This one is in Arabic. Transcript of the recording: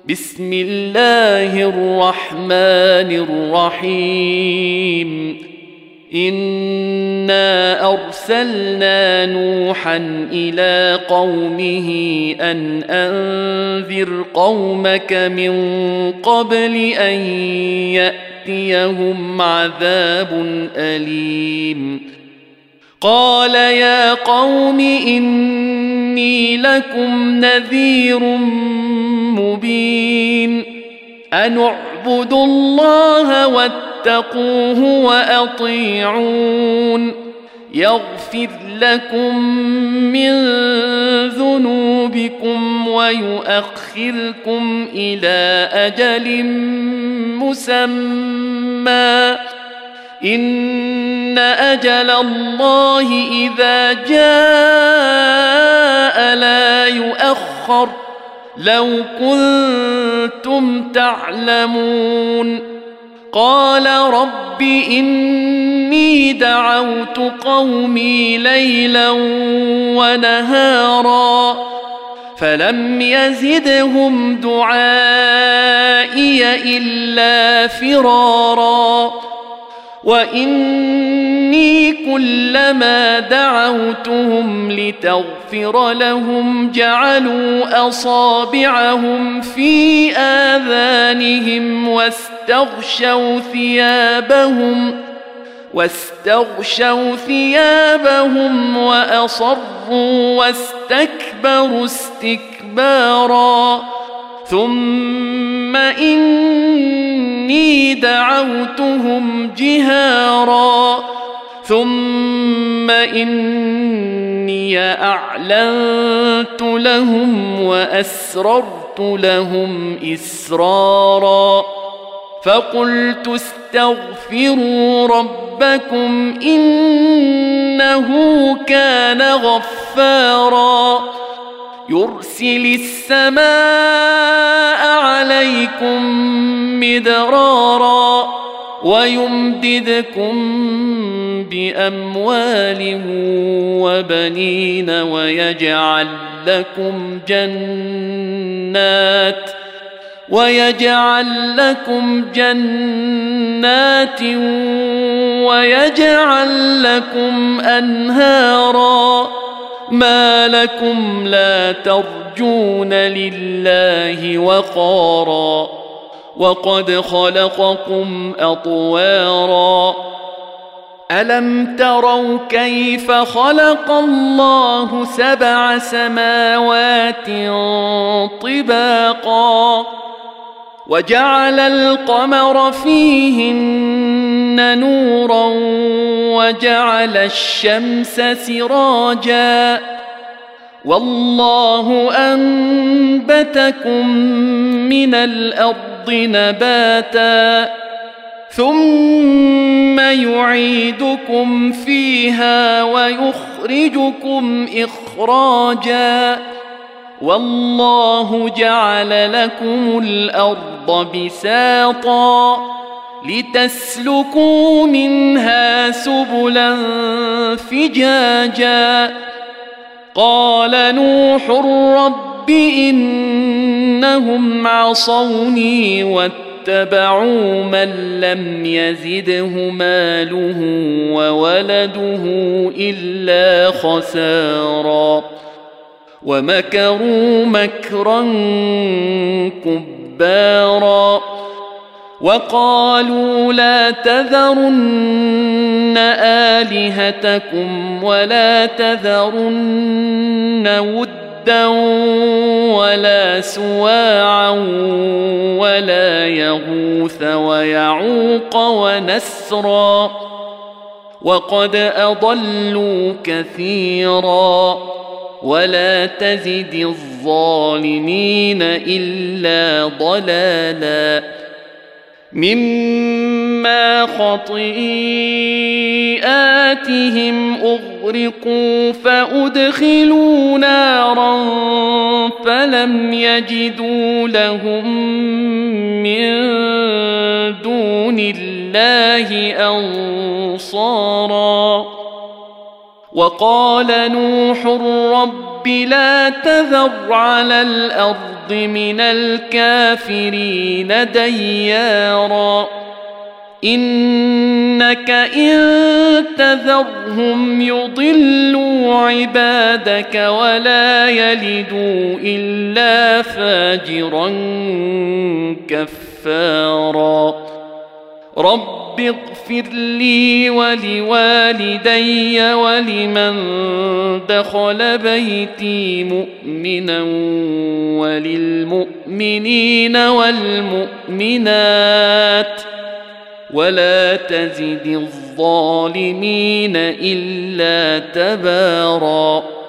بسم الله الرحمن الرحيم إنا أرسلنا نوحا إلى قومه أن أنذر قومك من قبل أن يأتيهم عذاب أليم قال يا قوم إني لكم نذير مبين أن اعبدوا الله واتقوه وأطيعون يغفر لكم من ذنوبكم ويؤخركم إلى أجل مسمى إن أجل الله إذا جاء لا يؤخر لو كنتم تعلمون قال رب إني دعوت قومي ليلا ونهارا فلم يزدهم دعائي إلا فرارا وإني كلما دعوتهم لتغفر لهم جعلوا أصابعهم في آذانهم واستغشوا ثيابهم وأصروا واستكبروا استكبارا ثم إني دعوتهم جهارا ثم إني أعلنت لهم وأسررت لهم إسرارا فقلت استغفروا ربكم إنه كان غفارا يرسل السماء عليكم مدرارا ويمددكم بأموال وبنين ويجعل لكم جنات ويجعل لكم أنهارا ما لكم لا ترجون لله وقارا وقد خلقكم أطوارا ألم تروا كيف خلق الله 7 سماوات طباقا وجعل القمر فيهن نورا وجعل الشمس سراجا والله أنبتكم من الأرض نباتا ثم يعيدكم فيها ويخرجكم إخراجا والله جعل لكم الأرض بساطا لتسلكوا منها سبلا فجاجا قال نوح رب إنهم عصوني واتبعوا من لم يزده ماله وولده إلا خسارا ومكروا مكرا كبارا وقالوا لا تذرن آلهتكم ولا تذرن ودا ولا سواعا ولا يغوث ويعوق ونسرا وقد أضلوا كثيرا ولا تزد الظالمين إلا ضلالا مما خطيئاتهم أغرقوا فأدخلوا نارا فلم يجدوا لهم من دون الله أنصارا وقال نوح رب رب لا تذر على الأرض من الكافرين ديارا إنك إن تذرهم يضلوا عبادك ولا يلدوا إلا فاجرا كفارا رب اغفر لي ولوالدي ولمن دخل بيتي مؤمنا وللمؤمنين والمؤمنات ولا تزد الظالمين إلا تباراً